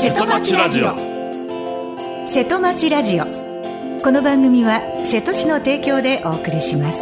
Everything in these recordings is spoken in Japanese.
瀬戸町ラジオ。 瀬戸町ラジオ。この番組は瀬戸市の提供でお送りします。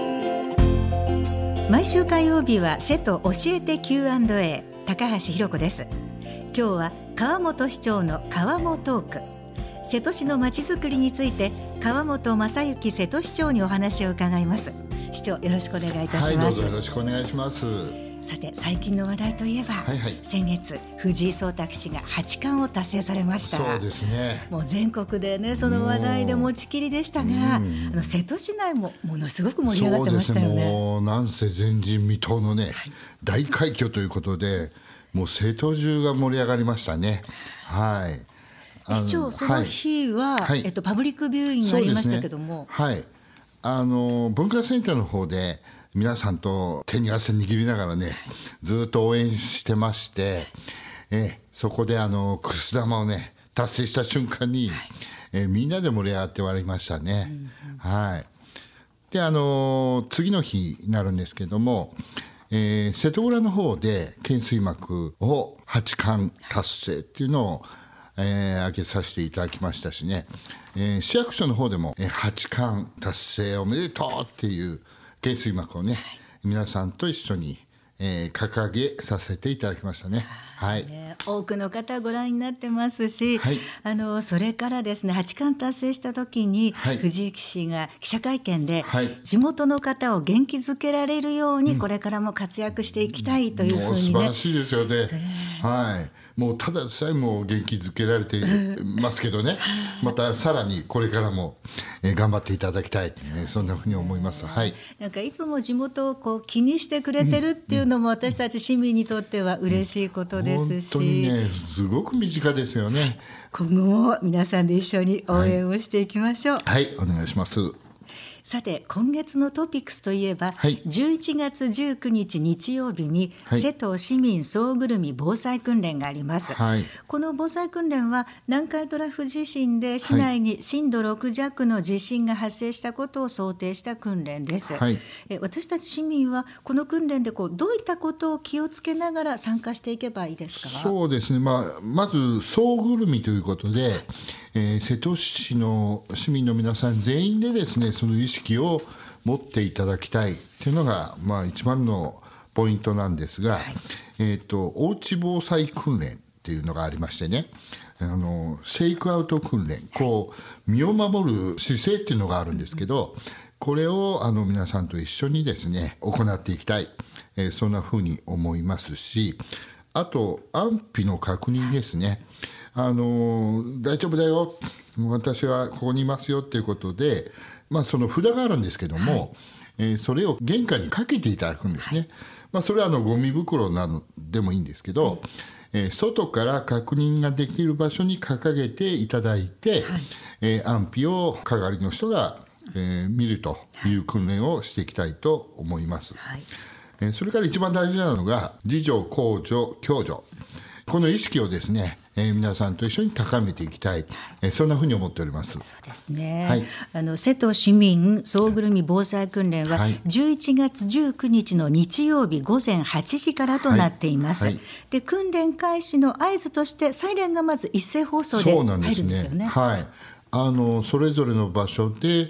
毎週火曜日は瀬戸教えて Q&A、 高橋ひろ子です。今日は川本市長の川本トーク、瀬戸市のまちづくりについて川本正幸瀬戸市長にお話を伺います。市長、よろしくお願いいたします。 はい、どうぞよろしくお願いします。 さて、最近の話題といえば、先月藤井聡太棋士が八冠を達成されました。 そうですね。 もう全国でね、その話題で持ちきりでしたが、瀬戸市内もものすごく盛り上がってましたよね。 そうですね、もうなんせ前人未到のね、大快挙ということで、もう瀬戸中が盛り上がりましたね。はい。 市長、その日は、パブリックビューイングがありましたけども、 文化センターの方で皆さんと手に汗握りながらね、ずっと応援してまして、そこでくす玉をね達成した瞬間に、みんなで盛り上がって終わりましたね。で、次の日になるんですけども、瀬戸浦の方で懸垂幕を八冠達成っていうのを挙げさせていただきましたしね、市役所の方でも八冠達成おめでとうっていう懸垂幕をね、皆さんと一緒に掲げさせていただきましたね。 多くの方ご覧になってますし、それからですね、八冠達成した時に、藤井棋士が記者会見で、地元の方を元気づけられるように、これからも活躍していきたいというふうにね、 もう素晴らしいですよね。もうただでさえも元気づけられてますけどね、またさらにこれからも頑張っていただきたい、そんなふうに思います。 なんかいつも地元をこう気にしてくれてるっていうのも、私たち市民にとっては嬉しいことですし、 本当にね、すごく身近ですよね。 今後も皆さんで一緒に応援をしていきましょう。 お願いします。 さて、今月のトピックスといえば、11月19日日曜日に、瀬戸市民総ぐるみ防災訓練があります。この防災訓練は南海トラフ地震で市内に震度6弱の地震が発生したことを想定した訓練です。私たち市民はこの訓練でどういったことを気をつけながら参加していけばいいですか？ そうですね、まず総ぐるみということで、瀬戸市の市民の皆さん全員でですね、その意識を持っていただきたいというのが、一番のポイントなんですが、おうち防災訓練っていうのがありましてね、シェイクアウト訓練、身を守る姿勢っていうのがあるんですけど、これを皆さんと一緒にですね行っていきたい、そんなふうに思いますし、あと安否の確認ですね。大丈夫だよ、私はここにいますよっていうことで、その札があるんですけども、それを玄関にかけていただくんですね。それはゴミ袋などでもいいんですけど、外から確認ができる場所に掲げていただいて、安否を係の人が、見るという訓練をしていきたいと思います。それから一番大事なのが自助公助共助、この意識をですね、皆さんと一緒に高めていきたい、そんなふうに思っております。 そうですね。瀬戸市民総ぐるみ防災訓練は11月19日の日曜日午前8時からとなっています。で、訓練開始の合図としてサイレンがまず一斉放送で入るんですよね。 それぞれの場所で、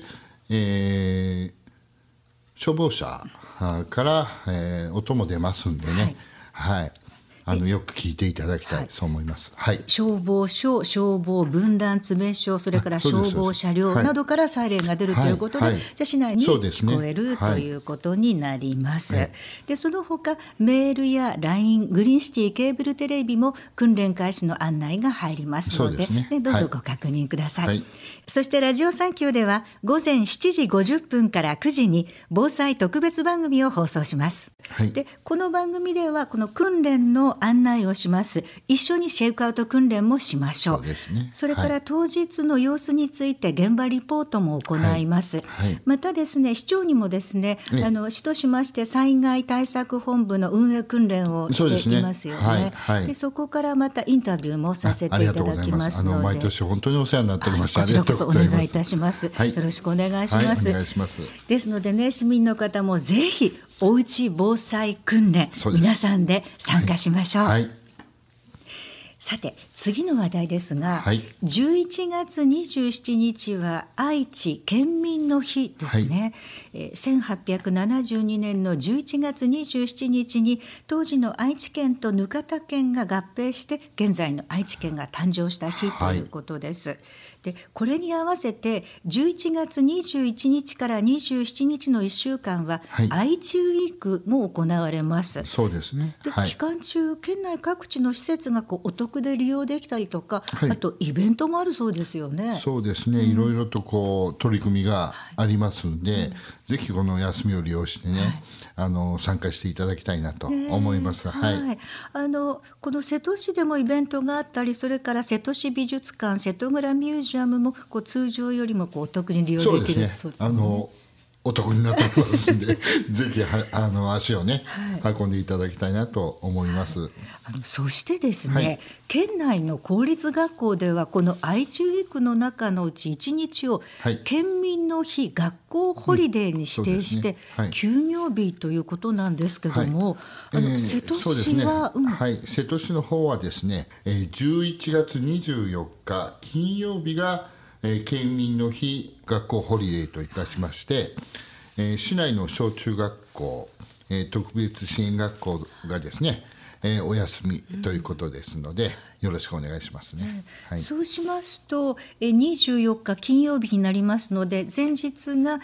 消防車から、音も出ますんでね、よく聞いていただきたい、そう思います。 消防署、消防分団詰め所、それから消防車両などからサイレンが出るということで、じゃあ市内に聞こえるということになります。で、その他メールや LINE、 グリーンシティケーブルテレビも訓練開始の案内が入りますので、どうぞご確認ください。そしてラジオサンキューでは午前7時50分から9時に防災特別番組を放送します。で、この番組ではこの訓練の案内をします。一緒にシェイクアウト訓練もしましょう。それから当日の様子について現場リポートも行います。またですね、市長にもですね、市としまして災害対策本部の運営訓練をしていますよね。で、そこからまたインタビューもさせていただきますので、 毎年本当にお世話になっておりました。 こちらこそお願いいたします。よろしくお願いします。ですのでね、市民の方もぜひおうち防災訓練、皆さんで参加しましょう。 さて次の話題ですが、 はい、 11月27日は愛知県民の日ですね、1872年の11月27日に当時の愛知県と額田県が合併して現在の愛知県が誕生した日ということです、でこれに合わせて11月21日から27日の1週間は愛知ウィークも行われます。 そうですね。 で期間中県内各地の施設がお得で利用できたりとか、あとイベントもあるそうですよね。 そうですね、いろいろと取り組みがありますので、ぜひこの休みを利用してね、参加していただきたいなと思います。 この瀬戸市でもイベントがあったり、それから瀬戸市美術館、瀬戸倉ミュージアムも通常よりもお得に利用できる。 そうですね。お得になっておりますのでぜひ足をね、運んでいただきたいなと思います。 そしてですね、県内の公立学校ではこの愛知ウィークの中のうち1日を県民の日、学校ホリデーに指定して休業日ということなんですけども、瀬戸市は、 瀬戸市の方はですね、11月24日金曜日が県民の日学校ホリデーといたしまして、市内の小中学校、特別支援学校がですね、お休みということですので、よろしくお願いしますね。 そうしますと24日金曜日になりますので、前日が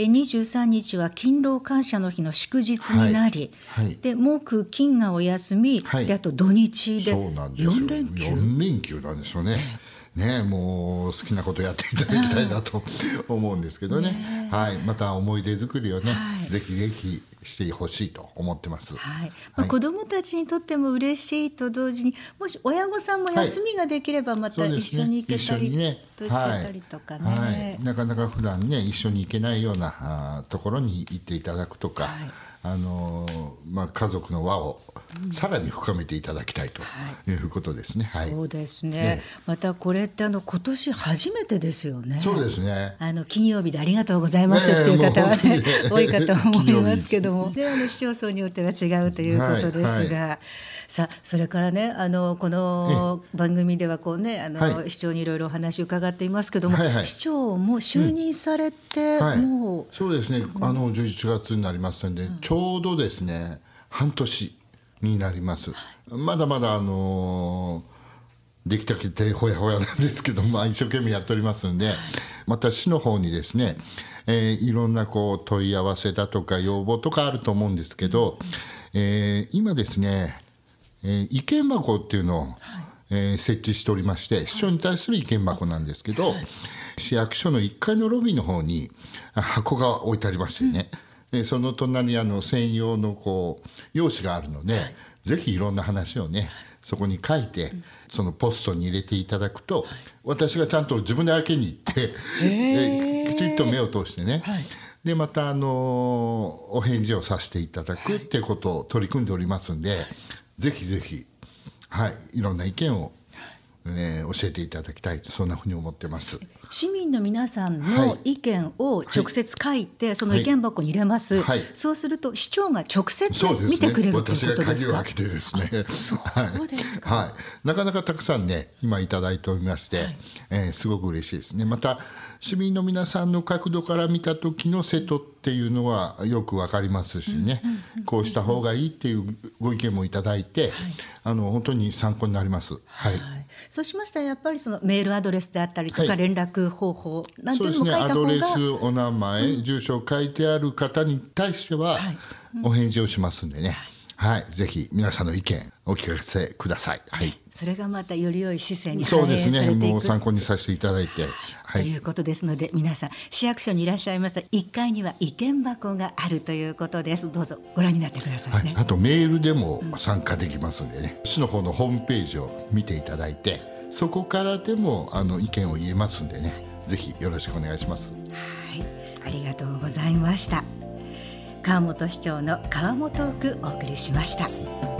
23日は勤労感謝の日の祝日になり、で木金がお休み、であと土日で4連休。 4連休なんですよね。もう好きなことやっていただきたいなと思うんですけどね。また思い出作りをね、ぜひぜひしてほしいと思ってます。 子どもたちにとっても嬉しいと同時に、もし親御さんも休みができればまた一緒に行けたりとかね、 なかなか普段ね一緒に行けないようなところに行っていただくとか、家族の輪をさらに深めていただきたいということですね。 そうですね。またこれって今年初めてですよね。 そうですね。 金曜日でありがとうございますっていう方はね、多いかと思いますけども、市町村によっては違うということですが、さあそれからね、この番組では市長にいろいろお話を伺っていますけども、市長も就任されて、もうそうですね、11月になりますので、ちょうどですね半年になります。まだまだできたてほやほやなんですけども、一生懸命やっておりますので、また市の方にですね、いろんな問い合わせだとか要望とかあると思うんですけど、今ですね、意見箱っていうのを、設置しておりまして、市長に対する意見箱なんですけど、市役所の1階のロビーの方に箱が置いてありましてね、その隣に専用の用紙があるので、ぜひいろんな話をねそこに書いて、そのポストに入れていただくと、私がちゃんと自分で開けに行ってきちっと目を通してね、でまたお返事をさせていただくってことを取り組んでおりますんで、ぜひぜひ、いろんな意見を教えていただきたいと、そんなふうに思ってます。 市民の皆さんの意見を直接書いて、その意見箱に入れます、そうすると市長が直接見てくれるということですか。 私が鍵を開けてですね、 そうですか。 なかなかたくさんね今いただいておりまして、すごく嬉しいですね。また市民の皆さんの角度から見た時の瀬戸っていうのはよくわかりますしね、こうした方がいいっていうご意見もいただいて、本当に参考になります。 そうしましたらやっぱりそのメールアドレスであったりとか連絡方法なんていうのも書いた方が、 そうですね、アドレス、お名前、住所を書いてある方に対してはお返事をしますんでね、ぜひ皆さんの意見お聞かせください。 それがまたより良い市政に反映されていく。 そうですね、もう参考にさせていただいて、 ということですので、皆さん市役所にいらっしゃいましたら1階には意見箱があるということです。どうぞご覧になってくださいね。 あとメールでも参加できますんでね、市の方のホームページを見ていただいて、そこからでも意見を言えますんでね、ぜひよろしくお願いします。 ありがとうございました。川本市長の川本トークお送りしました。